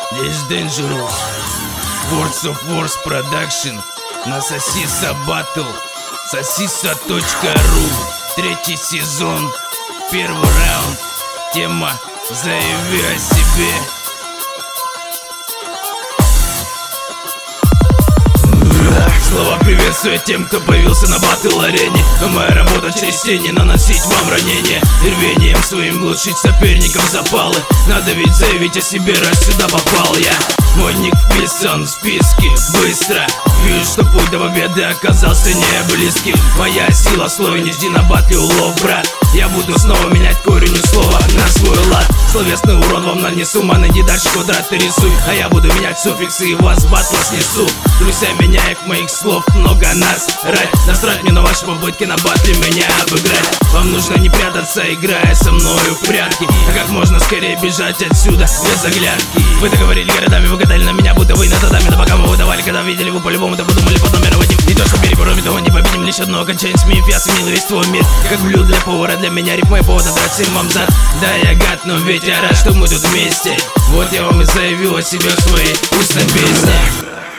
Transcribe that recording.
Здесь Dangerous, Words of Wars Production, на Сосиса Battle, Сосиса.ру, 3-й сезон, 1-й раунд, тема «Заяви о себе». Слова приветствия тем, кто появился на батл-арене. Моя работа через тени наносить вам ранения, и рвением своим глушить соперников запалы. Надо ведь заявить о себе, раз сюда попал я. Мой ник вписан в списки быстро. Вижу, что путь до победы оказался не близким. Моя сила слой, не жди на батле улов, брат. Я буду снова менять корень слова на свой лад. Словесный урон вам нанесу, найди дальше квадраты рисуй. А я буду менять суффиксы и вас в батл снесу. Друзья, меняек моих слов много нас рать. Насрать мне на ваши попытки на батле меня обыграть. Вам нужно не прятаться, играя со мною в прятки, а как можно скорее бежать отсюда без оглядки. Вы договорили городами, вы гадали на меня, будто вы на татами. Да пока вы выдавали, когда видели, вы по-любому да подумали под номером одним. И то, что переборами того не победим, лишь одно окончание смеев. Я сменил весь твой мир, как блюдо для повара. Для меня рифмы повода драть всем вам зад. Да, я гад, но ведь я рад, что мы тут вместе. Вот я вам и заявил о себе в своей вкусной песне.